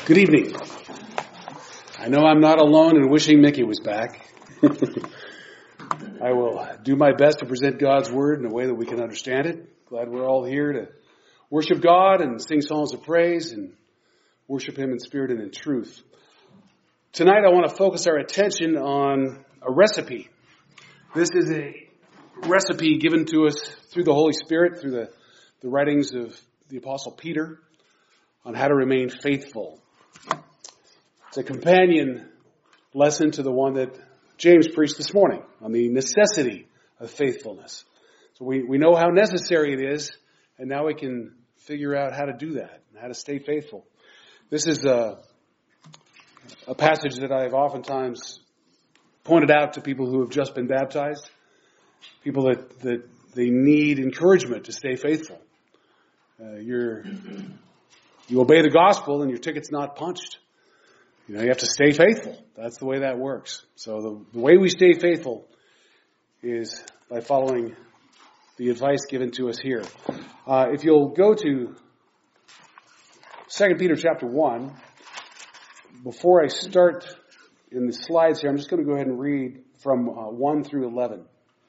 Good evening. I know I'm not alone in wishing Mickey was back. I will do my best to present God's Word in a way that we can understand it. Glad we're all here to worship God and sing songs of praise and worship Him in spirit and in truth. Tonight I want to focus our attention on a recipe. This is a recipe given to us through the Holy Spirit, through the writings of the Apostle Peter, on how to remain faithful. It's a companion lesson to the one that James preached this morning on the necessity of faithfulness. So we know how necessary it is, and now we can figure out how to do that, and how to stay faithful. This is a passage that I've oftentimes pointed out to people who have just been baptized, people that they need encouragement to stay faithful. You obey the gospel and your ticket's not punched. You have to stay faithful. That's the way that works. So the way we stay faithful is by following the advice given to us here. If you'll go to 2 Peter chapter 1, before I start in the slides here, I'm just going to go ahead and read from 1 through 11.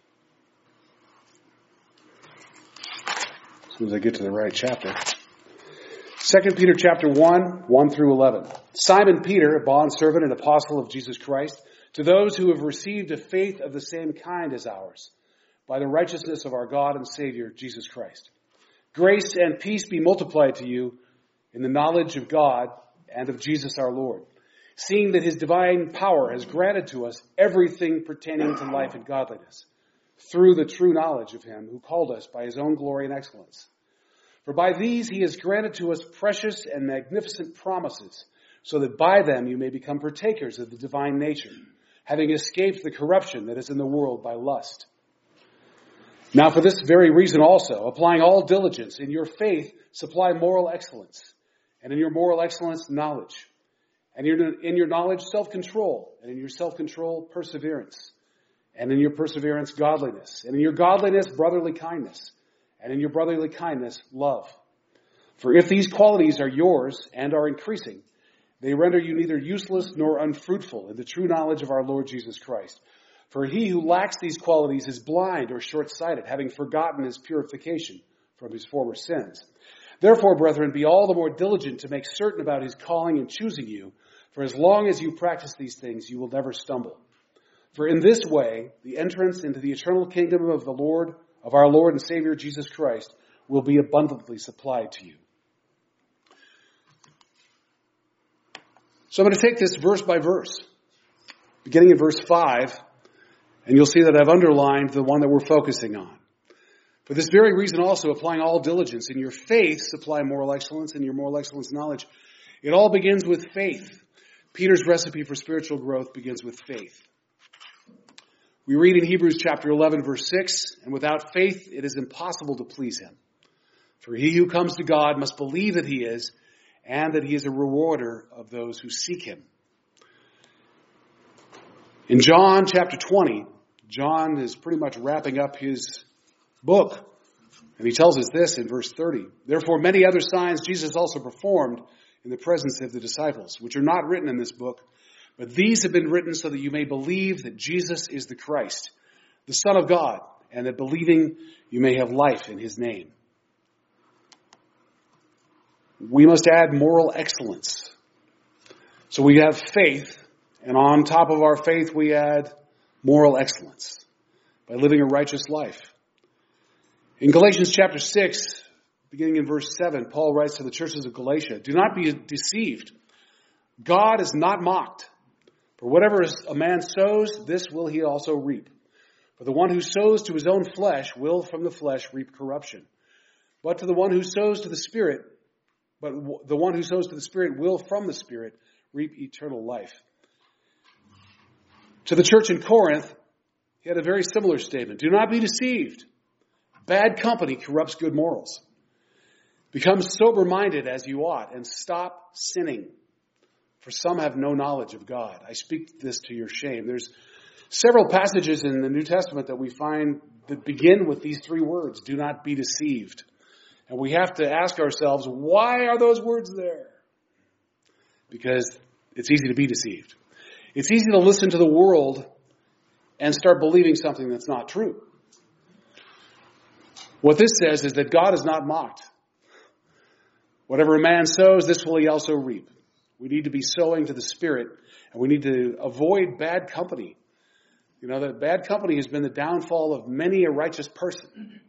As soon as I get to the right chapter. 2 Peter chapter 1 through 11. Simon Peter, a bondservant and apostle of Jesus Christ, to those who have received a faith of the same kind as ours, by the righteousness of our God and Savior, Jesus Christ. Grace and peace be multiplied to you in the knowledge of God and of Jesus our Lord, seeing that His divine power has granted to us everything pertaining to life and godliness, through the true knowledge of Him who called us by His own glory and excellence. For by these He has granted to us precious and magnificent promises, so that by them you may become partakers of the divine nature, having escaped the corruption that is in the world by lust. Now for this very reason also, applying all diligence, in your faith supply moral excellence, and in your moral excellence knowledge, and in your knowledge self-control, and in your self-control perseverance, and in your perseverance godliness, and in your godliness brotherly kindness, and in your brotherly kindness, love. For if these qualities are yours and are increasing, they render you neither useless nor unfruitful in the true knowledge of our Lord Jesus Christ. For he who lacks these qualities is blind or short-sighted, having forgotten his purification from his former sins. Therefore, brethren, be all the more diligent to make certain about His calling and choosing you. For as long as you practice these things, you will never stumble. For in this way, the entrance into the eternal kingdom of our Lord and Savior Jesus Christ will be abundantly supplied to you. So I'm going to take this verse by verse, beginning in verse 5, and you'll see that I've underlined the one that we're focusing on. For this very reason also, applying all diligence, in your faith supply moral excellence, and your moral excellence knowledge. It all begins with faith. Peter's recipe for spiritual growth begins with faith. We read in Hebrews chapter 11, verse 6, and without faith it is impossible to please Him. For he who comes to God must believe that He is, and that He is a rewarder of those who seek Him. In John chapter 20, John is pretty much wrapping up his book, and he tells us this in verse 30. Therefore many other signs Jesus also performed in the presence of the disciples, which are not written in this book, but these have been written so that you may believe that Jesus is the Christ, the Son of God, and that believing you may have life in His name. We must add moral excellence. So we have faith, and on top of our faith we add moral excellence by living a righteous life. In Galatians chapter 6, beginning in verse 7, Paul writes to the churches of Galatia, do not be deceived. God is not mocked. For whatever a man sows, this will he also reap. For the one who sows to his own flesh will from the flesh reap corruption. But the one who sows to the Spirit will from the Spirit reap eternal life. To the church in Corinth, he had a very similar statement. Do not be deceived. Bad company corrupts good morals. Become sober-minded as you ought, and stop sinning. For some have no knowledge of God. I speak this to your shame. There's several passages in the New Testament that we find that begin with these three words, do not be deceived. And we have to ask ourselves, why are those words there? because it's easy to be deceived. It's easy to listen to the world and start believing something that's not true. What this says is that God is not mocked. Whatever a man sows, this will he also reap. We need to be sowing to the Spirit, and we need to avoid bad company. You know, that bad company has been the downfall of many a righteous person.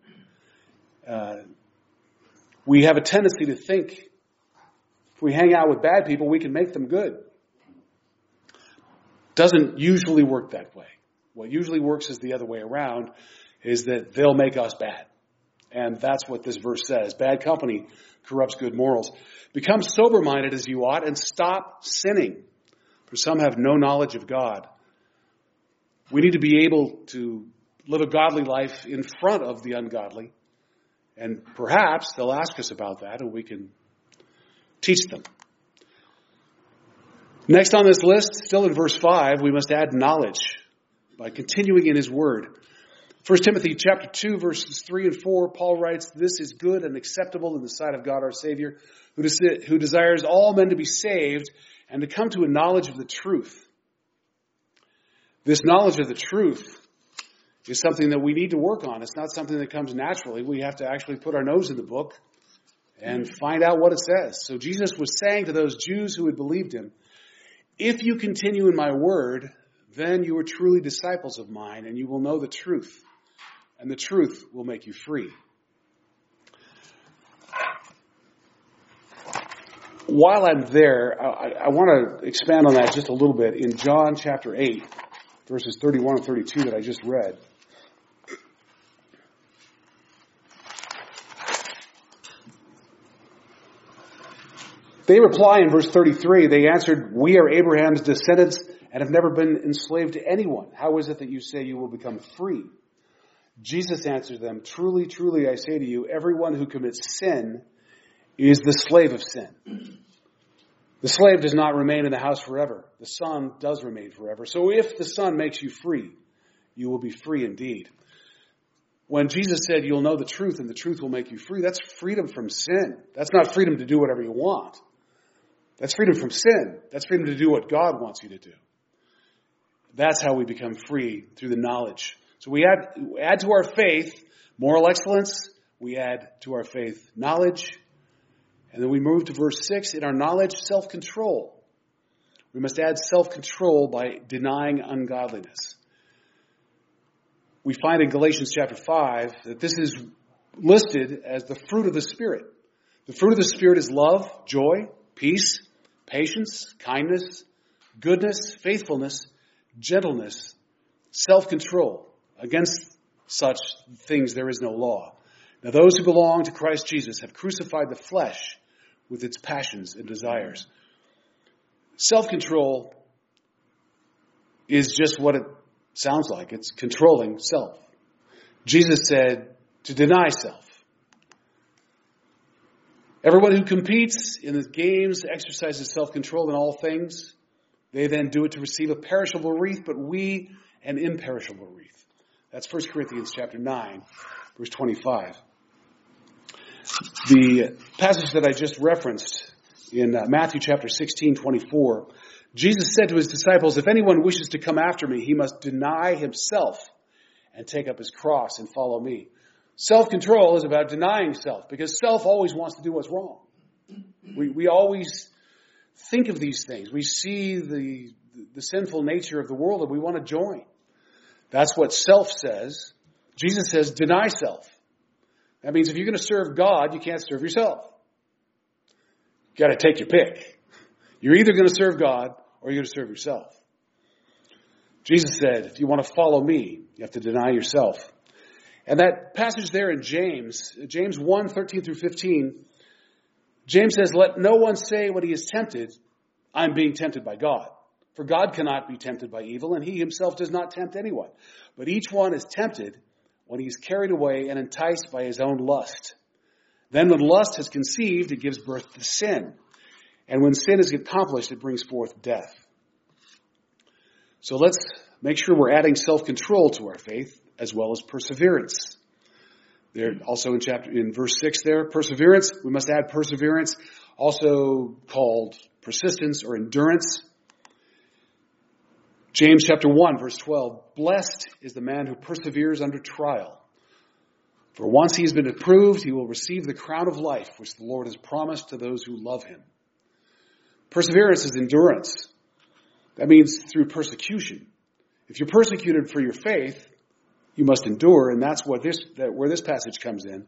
We have a tendency to think if we hang out with bad people, we can make them good. Doesn't usually work that way. What usually works is the other way around, is that they'll make us bad. And that's what this verse says. Bad company corrupts good morals. Become sober-minded as you ought and stop sinning, for some have no knowledge of God. We need to be able to live a godly life in front of the ungodly. And perhaps they'll ask us about that and we can teach them. Next on this list, still in verse 5, we must add knowledge by continuing in his word. 1 Timothy chapter 2, verses 3 and 4, Paul writes, "This is good and acceptable in the sight of God our Savior, who desires all men to be saved and to come to a knowledge of the truth." This knowledge of the truth is something that we need to work on. It's not something that comes naturally. We have to actually put our nose in the book and find out what it says. So Jesus was saying to those Jews who had believed him, "If you continue in my word, then you are truly disciples of mine, and you will know the truth, and the truth will make you free." While I'm there, I want to expand on that just a little bit. In John chapter 8, verses 31 and 32 that I just read, they reply in verse 33, they answered, "We are Abraham's descendants and have never been enslaved to anyone. How is it that you say you will become free?" Jesus answered them, "Truly, truly, I say to you, everyone who commits sin is the slave of sin. The slave does not remain in the house forever. The Son does remain forever. So if the Son makes you free, you will be free indeed." When Jesus said, "You'll know the truth and the truth will make you free," that's freedom from sin. That's not freedom to do whatever you want. That's freedom from sin. That's freedom to do what God wants you to do. That's how we become free, through the knowledge. So we add to our faith moral excellence. We add to our faith knowledge. And then we move to verse 6. In our knowledge, self-control. We must add self-control by denying ungodliness. We find in Galatians chapter 5 that this is listed as the fruit of the Spirit. The fruit of the Spirit is love, joy, peace, patience, kindness, goodness, faithfulness, gentleness, self-control. Against such things there is no law. Now those who belong to Christ Jesus have crucified the flesh with its passions and desires. Self-control is just what it sounds like. It's controlling self. Jesus said to deny self. Everyone who competes in the games exercises self-control in all things. They then do it to receive a perishable wreath, but we an imperishable wreath. That's 1 Corinthians chapter 9, verse 25. The passage that I just referenced in Matthew chapter 16, 24, Jesus said to his disciples, "If anyone wishes to come after me, he must deny himself and take up his cross and follow me." Self-control is about denying self, because self always wants to do what's wrong. We always think of these things. We see the sinful nature of the world and we want to join. That's what self says. Jesus says, deny self. That means if you're going to serve God, you can't serve yourself. You've got to take your pick. You're either going to serve God or you're going to serve yourself. Jesus said, if you want to follow me, you have to deny yourself. And that passage there in James 1, 13 through 15, James says, "Let no one say when he is tempted, I'm being tempted by God. For God cannot be tempted by evil, and he himself does not tempt anyone. But each one is tempted when he is carried away and enticed by his own lust. Then when lust has conceived, it gives birth to sin. And when sin is accomplished, it brings forth death." So let's make sure we're adding self-control to our faith as well as perseverance. There also in verse 6 there, perseverance, we must add perseverance, also called persistence, or endurance. James chapter 1, verse 12, blessed is the man who perseveres under trial. For once he has been approved, he will receive the crown of life, which the Lord has promised to those who love him. Perseverance is endurance. That means through persecution. If you're persecuted for your faith, you must endure, and that's where this passage comes in.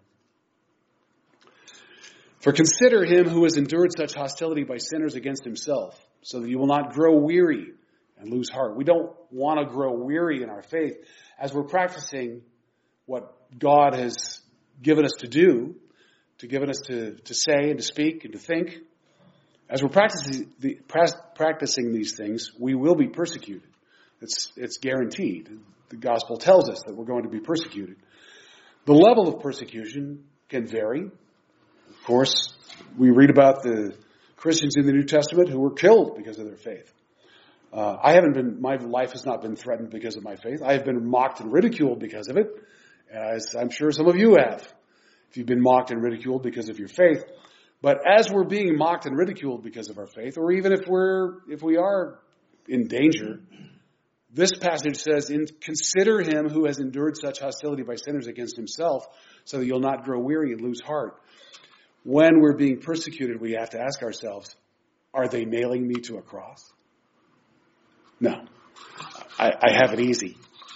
For consider him who has endured such hostility by sinners against himself, so that you will not grow weary and lose heart. We don't want to grow weary in our faith as we're practicing what God has given us to do, given us to say and to speak and to think. As we're practicing these things, we will be persecuted. It's guaranteed. The gospel tells us that we're going to be persecuted. The level of persecution can vary. Of course, we read about the Christians in the New Testament who were killed because of their faith. My life has not been threatened because of my faith. I have been mocked and ridiculed because of it, as I'm sure some of you have, if you've been mocked and ridiculed because of your faith. But as we're being mocked and ridiculed because of our faith, or even if we are in danger, this passage says, consider him who has endured such hostility by sinners against himself, so that you'll not grow weary and lose heart. When we're being persecuted, we have to ask ourselves, are they nailing me to a cross? No. I have it easy.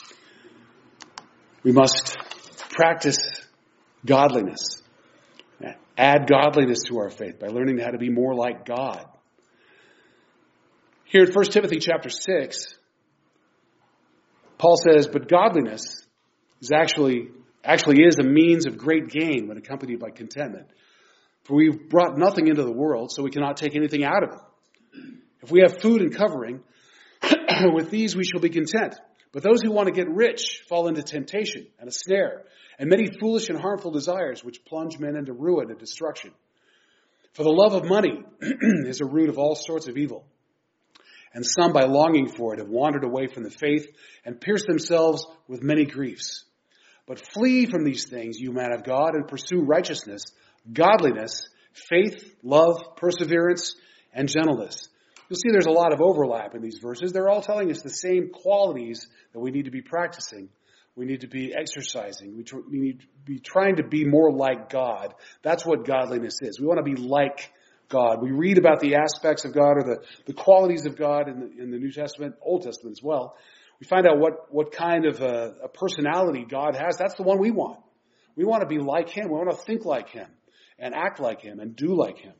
We must practice godliness. Add godliness to our faith by learning how to be more like God. Here in 1 Timothy chapter 6, Paul says, but godliness is actually is a means of great gain when accompanied by contentment. For we've brought nothing into the world, so we cannot take anything out of it. If we have food and covering, with these we shall be content. But those who want to get rich fall into temptation and a snare, and many foolish and harmful desires which plunge men into ruin and destruction. For the love of money is a root of all sorts of evil. And some, by longing for it, have wandered away from the faith and pierced themselves with many griefs. But flee from these things, you man of God, and pursue righteousness, godliness, faith, love, perseverance, and gentleness. You'll see there's a lot of overlap in these verses. They're all telling us the same qualities that we need to be practicing. We need to be exercising. We need to be trying to be more like God. That's what godliness is. We want to be like God. We read about the aspects of God, or the qualities of God in the New Testament, Old Testament as well. We find out what kind of a personality God has. That's the one we want. We want to be like him. We want to think like him and act like him and do like him.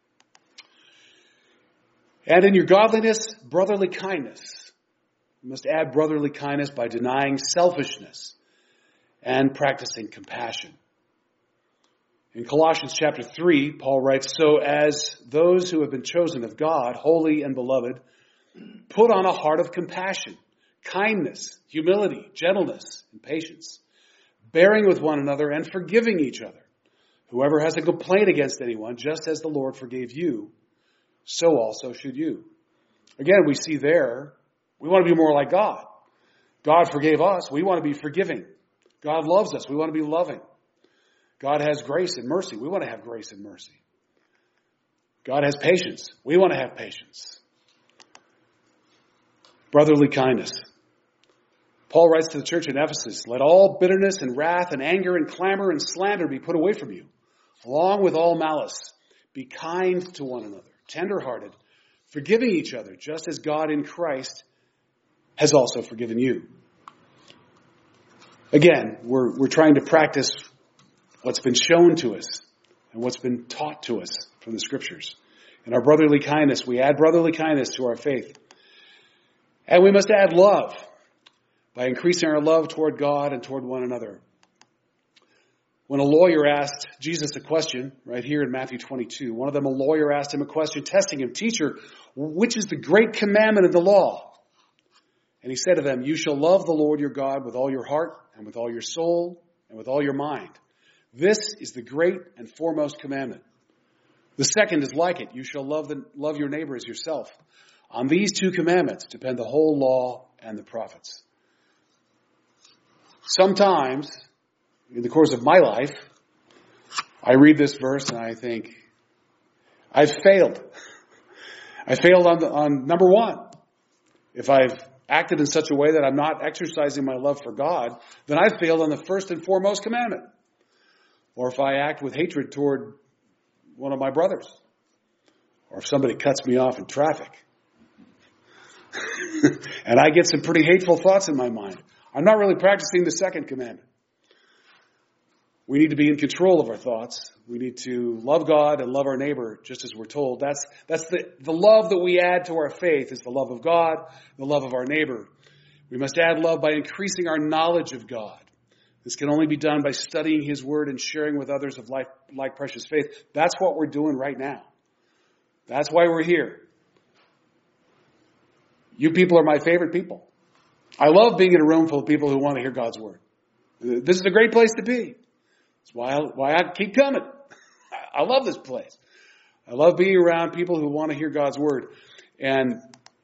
And in your godliness, brotherly kindness. You must add brotherly kindness by denying selfishness and practicing compassion. In Colossians chapter 3, Paul writes, so as those who have been chosen of God, holy and beloved, put on a heart of compassion, kindness, humility, gentleness, and patience, bearing with one another and forgiving each other. Whoever has a complaint against anyone, just as the Lord forgave you, so also should you. Again, we see there, we want to be more like God. God forgave us. We want to be forgiving. God loves us. We want to be loving. God has grace and mercy. We want to have grace and mercy. God has patience. We want to have patience. Brotherly kindness. Paul writes to the church in Ephesus, let all bitterness and wrath and anger and clamor and slander be put away from you, along with all malice. Be kind to one another, tender-hearted, forgiving each other, just as God in Christ has also forgiven you. Again, we're trying to practice what's been shown to us and what's been taught to us from the Scriptures. In our brotherly kindness, we add brotherly kindness to our faith. And we must add love by increasing our love toward God and toward one another. When a lawyer asked Jesus a question, right here in Matthew 22, one of them, a lawyer asked him a question, testing him, Teacher, which is the great commandment of the law? And he said to them, you shall love the Lord your God with all your heart and with all your soul and with all your mind. This is the great and foremost commandment. The second is like it. You shall love your neighbor as yourself. On these two commandments depend the whole law and the prophets. Sometimes, in the course of my life, I read this verse and I think, I've failed. I failed on number one. If I've acted in such a way that I'm not exercising my love for God, then I've failed on the first and foremost commandment. Or if I act with hatred toward one of my brothers. Or if somebody cuts me off in traffic. And I get some pretty hateful thoughts in my mind. I'm not really practicing the second commandment. We need to be in control of our thoughts. We need to love God and love our neighbor, just as we're told. That's the love that we add to our faith is the love of God, the love of our neighbor. We must add love by increasing our knowledge of God. This can only be done by studying His Word and sharing with others of like precious faith. That's what we're doing right now. That's why we're here. You people are my favorite people. I love being in a room full of people who want to hear God's Word. This is a great place to be. That's why I keep coming. I love this place. I love being around people who want to hear God's Word. And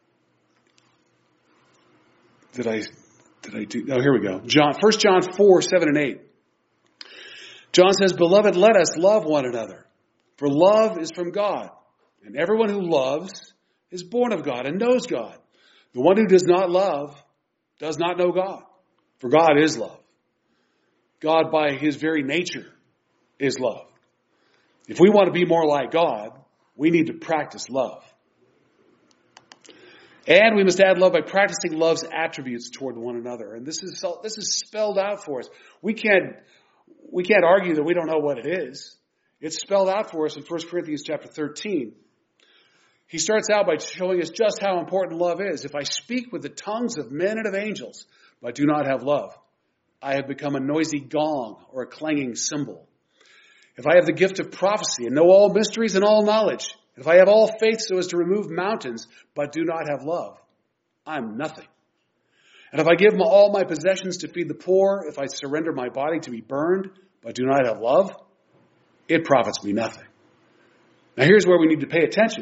did I do? Oh, here we go. 1 John 4, 7 and 8. John says, "Beloved, let us love one another. For love is from God. And everyone who loves is born of God and knows God. The one who does not love does not know God. For God is love. God, by His very nature, is love. If we want to be more like God, we need to practice love. And we must add love by practicing love's attributes toward one another." And this is spelled out for us. We can't argue that we don't know what it is. It's spelled out for us in 1 Corinthians chapter 13. He starts out by showing us just how important love is. If I speak with the tongues of men and of angels, but do not have love, I have become a noisy gong or a clanging cymbal. If I have the gift of prophecy and know all mysteries and all knowledge, if I have all faith so as to remove mountains, but do not have love, I'm nothing. And if I give all my possessions to feed the poor, if I surrender my body to be burned, but do not have love, it profits me nothing. Now here's where we need to pay attention.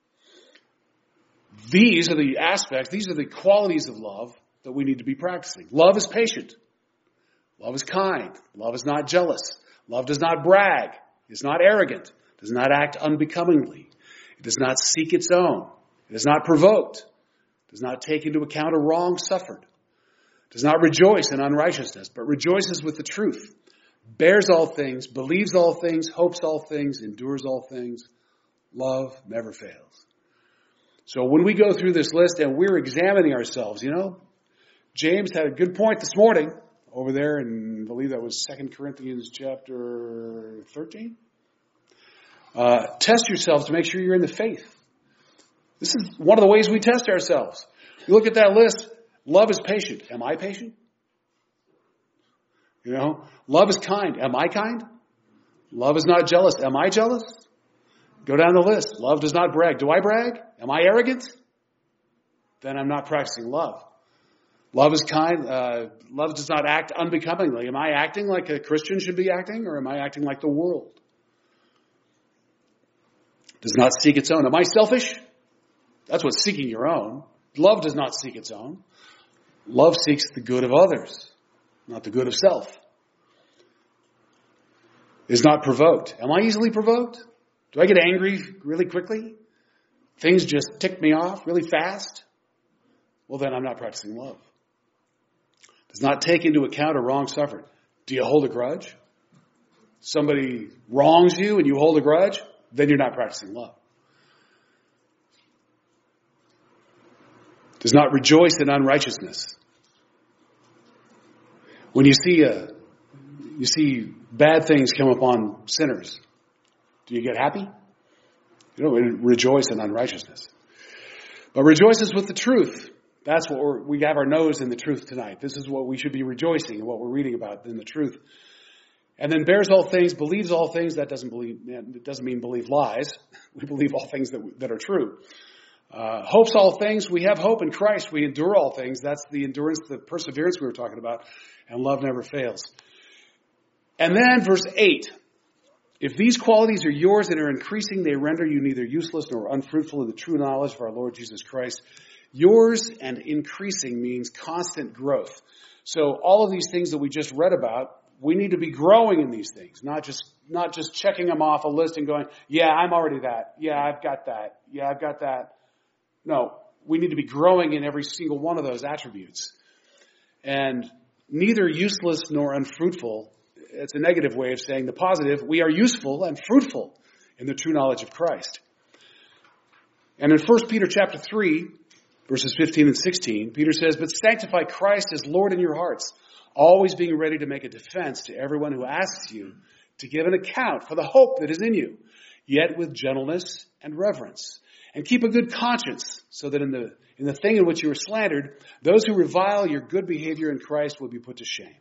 These are the aspects, these are the qualities of love that we need to be practicing. Love is patient. Love is kind. Love is not jealous. Love does not brag. Is not arrogant. Does not act unbecomingly. It does not seek its own. It is not provoked. Does not take into account a wrong suffered. Does not rejoice in unrighteousness, but rejoices with the truth. Bears all things, believes all things, hopes all things, endures all things. Love never fails. So when we go through this list and we're examining ourselves, James had a good point this morning over there, and I believe that was 2 Corinthians chapter 13. Test yourselves to make sure you're in the faith. This is one of the ways we test ourselves. You look at that list. Love is patient. Am I patient? Love is kind. Am I kind? Love is not jealous. Am I jealous? Go down the list. Love does not brag. Do I brag? Am I arrogant? Then I'm not practicing love. Love is kind. Love does not act unbecomingly. Am I acting like a Christian should be acting, or am I acting like the world? Does not seek its own. Am I selfish? That's what's seeking your own. Love does not seek its own. Love seeks the good of others, not the good of self. Is not provoked. Am I easily provoked? Do I get angry really quickly? Things just tick me off really fast? Well, then I'm not practicing love. Does not take into account a wrong suffered. Do you hold a grudge? Somebody wrongs you and you hold a grudge? Then you're not practicing love. Does not rejoice in unrighteousness. When you see bad things come upon sinners, do you get happy? You don't rejoice in unrighteousness. But rejoices with the truth. That's what we have our nose in the truth tonight. This is what we should be rejoicing in, what we're reading about in the truth. And then bears all things, believes all things. That doesn't mean believe lies. We believe all things that are true. Hopes all things. We have hope in Christ. We endure all things. That's the endurance, the perseverance we were talking about. And love never fails. And then verse 8. If these qualities are yours and are increasing, they render you neither useless nor unfruitful in the true knowledge of our Lord Jesus Christ. Yours and increasing means constant growth. So all of these things that we just read about, we need to be growing in these things, not just checking them off a list and going, yeah, I'm already that. Yeah, I've got that. Yeah, I've got that. No, we need to be growing in every single one of those attributes. And neither useless nor unfruitful, it's a negative way of saying the positive. We are useful and fruitful in the true knowledge of Christ. And in 1 Peter chapter 3, verses 15 and 16, Peter says, "But sanctify Christ as Lord in your hearts, always being ready to make a defense to everyone who asks you to give an account for the hope that is in you, yet with gentleness and reverence. And keep a good conscience, so that in the thing in which you are slandered, those who revile your good behavior in Christ will be put to shame."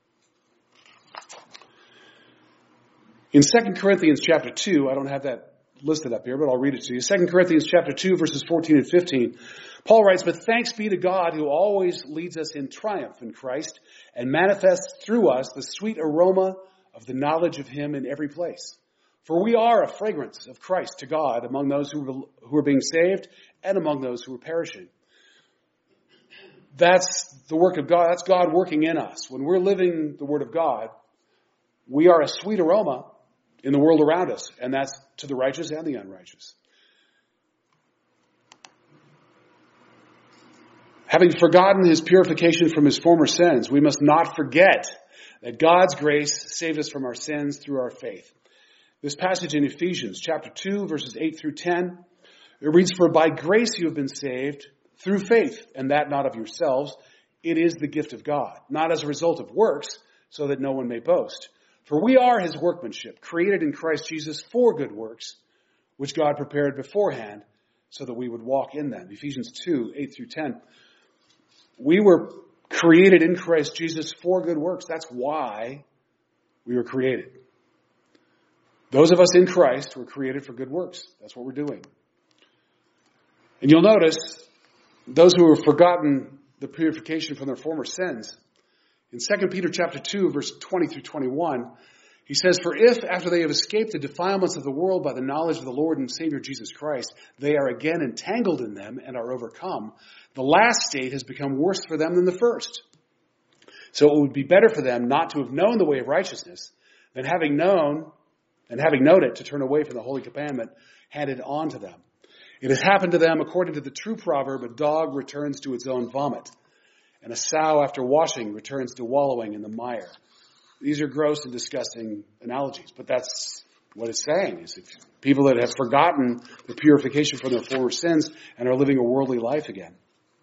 In 2 Corinthians chapter 2, I don't have that listed up here, but I'll read it to you. 2 Corinthians chapter 2, verses 14 and 15, Paul writes, "But thanks be to God who always leads us in triumph in Christ and manifests through us the sweet aroma of the knowledge of him in every place. For we are a fragrance of Christ to God among those who are being saved and among those who are perishing." That's the work of God. That's God working in us. When we're living the Word of God, we are a sweet aroma in the world around us, and that's to the righteous and the unrighteous. Having forgotten his purification from his former sins, we must not forget that God's grace saved us from our sins through our faith. This passage in Ephesians chapter 2, verses 8 through 10, it reads, "For by grace you have been saved through faith, and that not of yourselves. It is the gift of God, not as a result of works, so that no one may boast. For we are his workmanship, created in Christ Jesus for good works, which God prepared beforehand so that we would walk in them." Ephesians 2, 8 through 10. We were created in Christ Jesus for good works. That's why we were created. Those of us in Christ were created for good works. That's what we're doing. And you'll notice those who have forgotten the purification from their former sins. In 2 Peter chapter 2, verse 20 through 21, he says, "For if, after they have escaped the defilements of the world by the knowledge of the Lord and Savior Jesus Christ, they are again entangled in them and are overcome, the last state has become worse for them than the first. So it would be better for them not to have known the way of righteousness than having known it, to turn away from the holy commandment handed on to them. It has happened to them according to the true proverb, a dog returns to its own vomit, and a sow after washing returns to wallowing in the mire." These are gross and disgusting analogies, but that's what it's saying. Is if people that have forgotten the purification from their former sins and are living a worldly life again.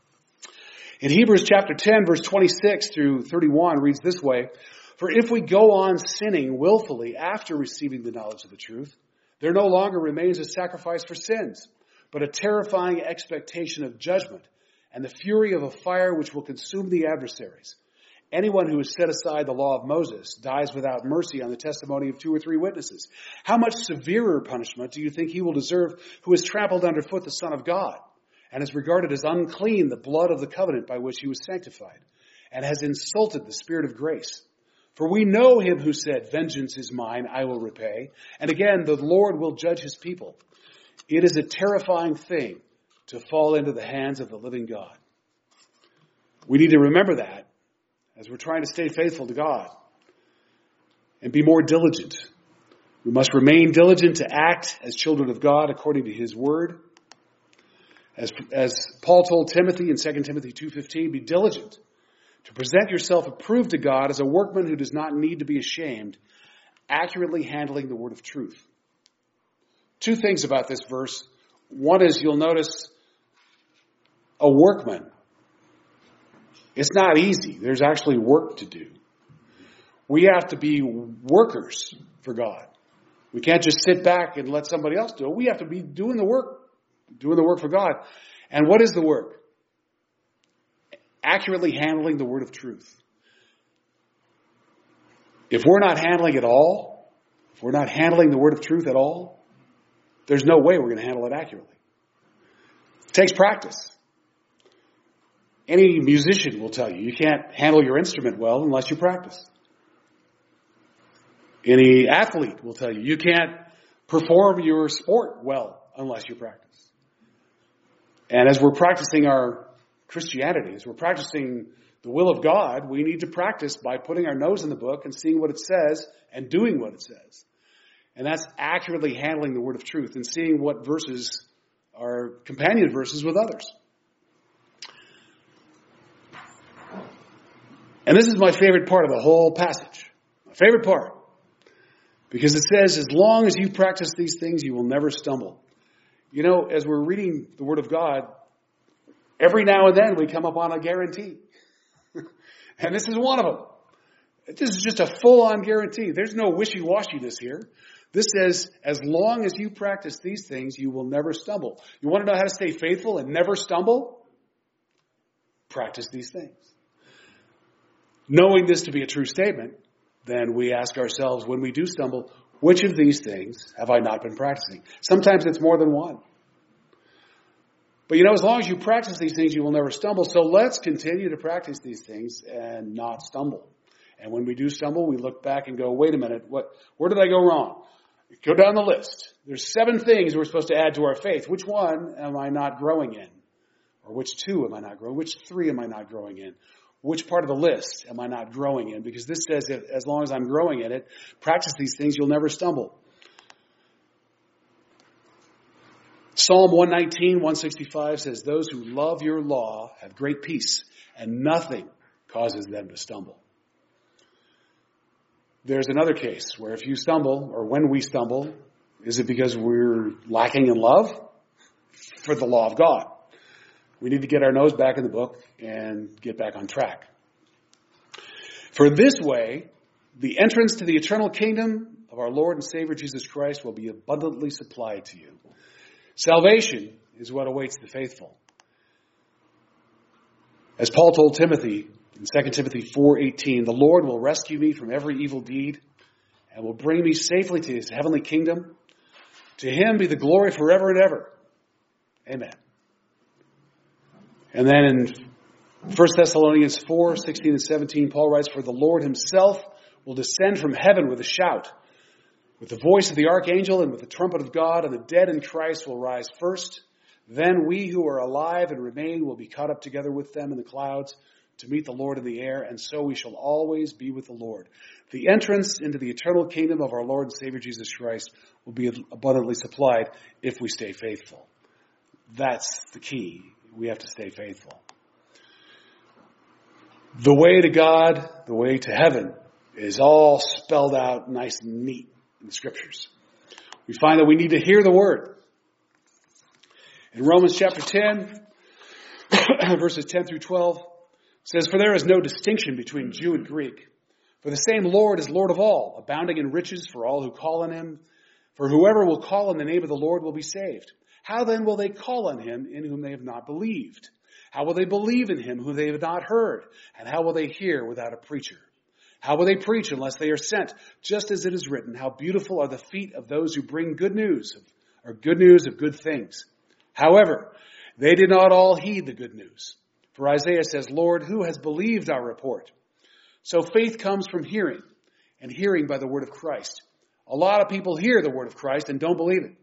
In Hebrews chapter 10, verse 26 through 31 reads this way, "For if we go on sinning willfully after receiving the knowledge of the truth, there no longer remains a sacrifice for sins, but a terrifying expectation of judgment and the fury of a fire which will consume the adversaries. Anyone who has set aside the law of Moses dies without mercy on the testimony of 2 or 3 witnesses. How much severer punishment do you think he will deserve who has trampled underfoot the Son of God and has regarded as unclean the blood of the covenant by which he was sanctified and has insulted the Spirit of grace? For we know him who said, 'Vengeance is mine, I will repay.' And again, the Lord will judge his people. It is a terrifying thing to fall into the hands of the living God." We need to remember that as we're trying to stay faithful to God and be more diligent. We must remain diligent to act as children of God according to his word. As Paul told Timothy in 2 Timothy 2:15, "Be diligent to present yourself approved to God as a workman who does not need to be ashamed, accurately handling the word of truth." 2 things about this verse. One is you'll notice a workman. It's not easy. There's actually work to do. We have to be workers for God. We can't just sit back and let somebody else do it. We have to be doing the work for God. And what is the work? Accurately handling the word of truth. If we're not handling it all, if we're not handling the word of truth at all, there's no way we're going to handle it accurately. It takes practice. Any musician will tell you, you can't handle your instrument well unless you practice. Any athlete will tell you, you can't perform your sport well unless you practice. And as we're practicing our Christianity, as we're practicing the will of God, we need to practice by putting our nose in the book and seeing what it says and doing what it says. And that's accurately handling the word of truth and seeing what verses our companion verses with others. And this is my favorite part of the whole passage. My favorite part. Because it says, as long as you practice these things, you will never stumble. You know, as we're reading the Word of God, every now and then we come upon a guarantee. And this is one of them. This is just a full-on guarantee. There's no wishy-washiness here. This says, as long as you practice these things, you will never stumble. You want to know how to stay faithful and never stumble? Practice these things. Knowing this to be a true statement, then we ask ourselves, when we do stumble, which of these things have I not been practicing? Sometimes it's more than one. But you know, as long as you practice these things, you will never stumble. So let's continue to practice these things and not stumble. And when we do stumble, we look back and go, wait a minute, where did I go wrong? Go down the list. There's 7 things we're supposed to add to our faith. Which one am I not growing in? Or which 2 am I not growing? Which 3 am I not growing in? Which part of the list am I not growing in? Because this says that as long as I'm growing in it, practice these things, you'll never stumble. Psalm 119, 165 says, those who love your law have great peace, and nothing causes them to stumble. There's another case where if you stumble, or when we stumble, is it because we're lacking in love for the law of God? We need to get our nose back in the book and get back on track. For this way, the entrance to the eternal kingdom of our Lord and Savior Jesus Christ will be abundantly supplied to you. Salvation is what awaits the faithful. As Paul told Timothy in 2 Timothy 4:18, the Lord will rescue me from every evil deed and will bring me safely to his heavenly kingdom. To him be the glory forever and ever. Amen. And then in 1 Thessalonians 4:16 and 17, Paul writes, for the Lord himself will descend from heaven with a shout, with the voice of the archangel and with the trumpet of God, and the dead in Christ will rise first. Then we who are alive and remain will be caught up together with them in the clouds to meet the Lord in the air, and so we shall always be with the Lord. The entrance into the eternal kingdom of our Lord and Savior Jesus Christ will be abundantly supplied if we stay faithful. That's the key. We have to stay faithful. The way to God, the way to heaven, is all spelled out nice and neat in the Scriptures. We find that we need to hear the Word. In Romans chapter 10, verses 10 through 12, it says, for there is no distinction between Jew and Greek. For the same Lord is Lord of all, abounding in riches for all who call on him. For whoever will call on the name of the Lord will be saved. How then will they call on him in whom they have not believed? How will they believe in him who they have not heard? And how will they hear without a preacher? How will they preach unless they are sent? Just as it is written, how beautiful are the feet of those who bring good news of good things. However, they did not all heed the good news. For Isaiah says, Lord, who has believed our report? So faith comes from hearing, and hearing by the word of Christ. A lot of people hear the word of Christ and don't believe it.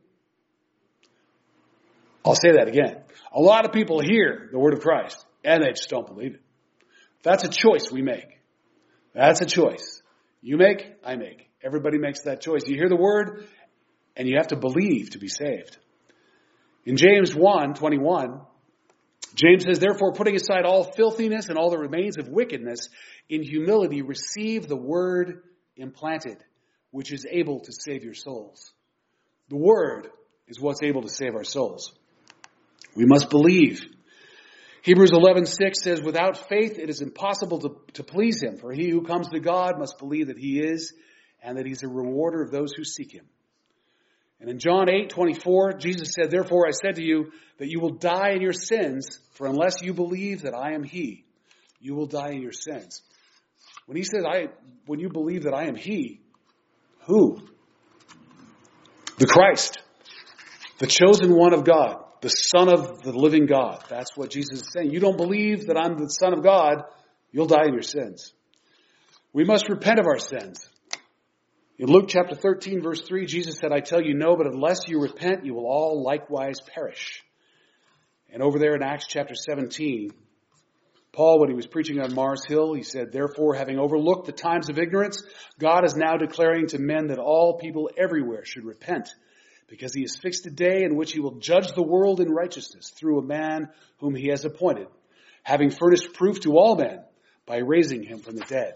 I'll say that again. A lot of people hear the word of Christ and they just don't believe it. That's a choice we make. That's a choice. You make, I make. Everybody makes that choice. You hear the word and you have to believe to be saved. In James 1:21, James says, therefore, putting aside all filthiness and all that remains of wickedness, in humility receive the word implanted, which is able to save your souls. The word is what's able to save our souls. We must believe. Hebrews 11:6 says, without faith it is impossible to please him, for he who comes to God must believe that he is, and that he's a rewarder of those who seek him. And in John 8:24, Jesus said, therefore I said to you that you will die in your sins, for unless you believe that I am he, you will die in your sins. When he says, when you believe that I am he, who? The Christ, the chosen one of God, the Son of the living God. That's what Jesus is saying. You don't believe that I'm the Son of God, you'll die in your sins. We must repent of our sins. In Luke chapter 13, verse 3, Jesus said, I tell you no, but unless you repent, you will all likewise perish. And over there in Acts chapter 17, Paul, when he was preaching on Mars Hill, he said, therefore, having overlooked the times of ignorance, God is now declaring to men that all people everywhere should repent, because he has fixed a day in which he will judge the world in righteousness through a man whom he has appointed, having furnished proof to all men by raising him from the dead.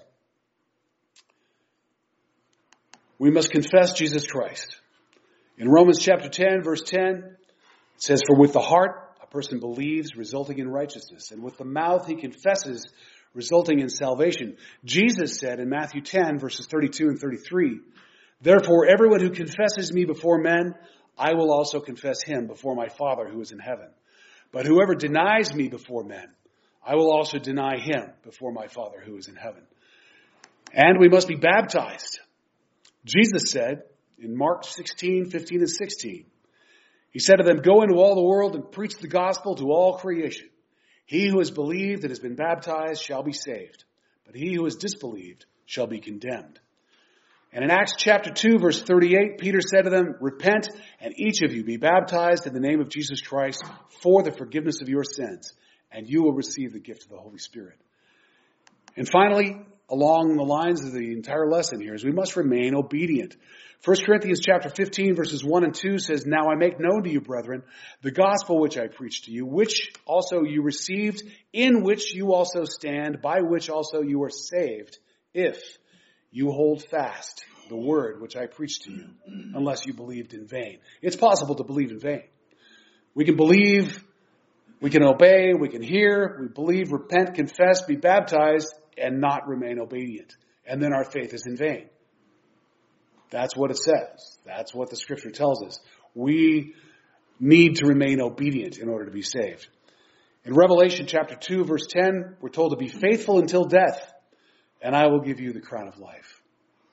We must confess Jesus Christ. In Romans chapter 10, verse 10, it says, "For with the heart a person believes, resulting in righteousness, and with the mouth he confesses, resulting in salvation." Jesus said in Matthew 10, verses 32 and 33, "Therefore everyone who confesses me before men, I will also confess him before my Father who is in heaven. But whoever denies me before men, I will also deny him before my Father who is in heaven." And we must be baptized. Jesus said in Mark 16, 15 and 16, he said to them, "Go into all the world and preach the gospel to all creation. He who has believed and has been baptized shall be saved, but he who has disbelieved shall be condemned." And in Acts chapter 2, verse 38, Peter said to them, "Repent, and each of you be baptized in the name of Jesus Christ for the forgiveness of your sins, and you will receive the gift of the Holy Spirit." And finally, along the lines of the entire lesson here, is we must remain obedient. 1 Corinthians chapter 15, verses 1 and 2 says, "Now I make known to you, brethren, the gospel which I preached to you, which also you received, in which you also stand, by which also you are saved, if you hold fast the word which I preached to you, unless you believed in vain." It's possible to believe in vain. We can believe, we can obey, we can hear, we believe, repent, confess, be baptized, and not remain obedient. And then our faith is in vain. That's what it says. That's what the scripture tells us. We need to remain obedient in order to be saved. In Revelation chapter 2, verse 10, we're told to be faithful until death, and I will give you the crown of life.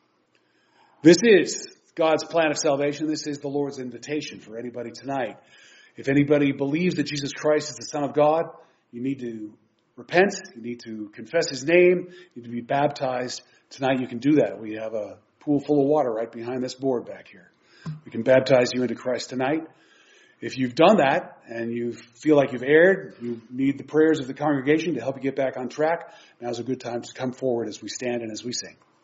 This is God's plan of salvation. This is the Lord's invitation for anybody tonight. If anybody believes that Jesus Christ is the Son of God, you need to repent. You need to confess his name. You need to be baptized. Tonight you can do that. We have a pool full of water right behind this board back here. We can baptize you into Christ tonight. If you've done that and you feel like you've erred, you need the prayers of the congregation to help you get back on track, now's a good time to come forward as we stand and as we sing.